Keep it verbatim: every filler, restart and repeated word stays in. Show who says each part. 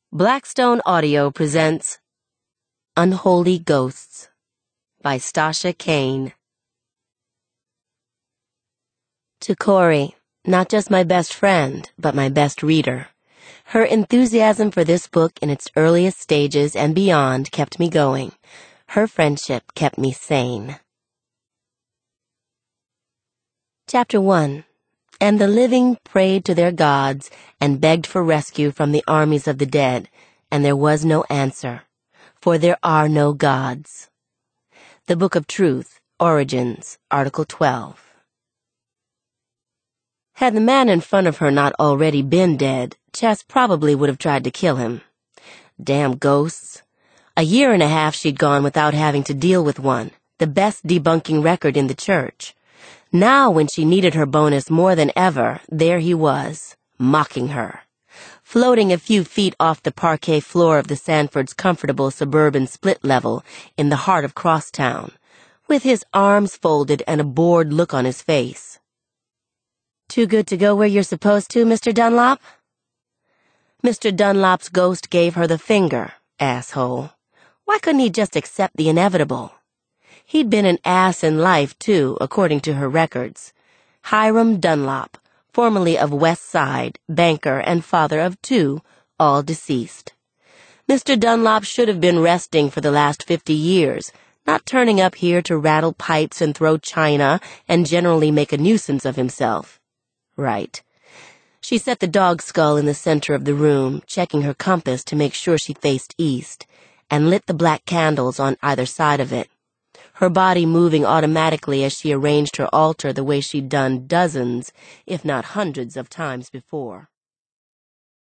Speaker 1: Blackstone Audio presents Unholy Ghosts by Stasha Kane. To Corey, not just my best friend, but my best reader. Her enthusiasm for this book in its earliest stages and beyond kept me going. Her friendship kept me sane. Chapter one. And the living prayed to their gods and begged for rescue from the armies of the dead, and there was no answer, for there are no gods. The Book of Truth, Origins, Article twelve. Had the man in front of her not already been dead, Chess probably would have tried to kill him. Damn ghosts. A year and a half she'd gone without having to deal with one, the best debunking record in the church. Now, when she needed her bonus more than ever, there he was, mocking her. Floating a few feet off the parquet floor of the Sanford's comfortable suburban split level in the heart of Crosstown, with his arms folded and a bored look on his face. "Too good to go where you're supposed to, Mister Dunlop?" Mister Dunlop's ghost gave her the finger, asshole. Why couldn't he just accept the inevitable? He'd been an ass in life, too, according to her records. Hiram Dunlop, formerly of West Side, banker and father of two, all deceased. Mister Dunlop should have been resting for the last fifty years, not turning up here to rattle pipes and throw china and generally make a nuisance of himself. Right. She set the dog skull in the center of the room, checking her compass to make sure she faced east, and lit the black candles on either side of it, her body moving automatically as she arranged her altar the way she'd done dozens, if not hundreds of times before.